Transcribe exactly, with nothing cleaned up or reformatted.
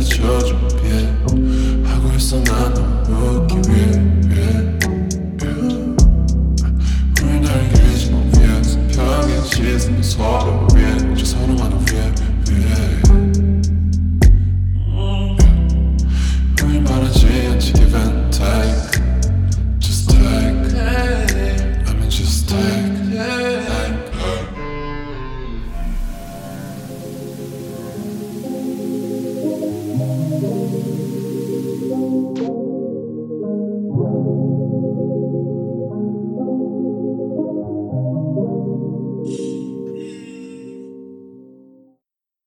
비춰 준비하고 있어 난 너 웃기 위해 우리 날 기리지 못 위해서 벽에 치는 서로 위해 우리 서로 하는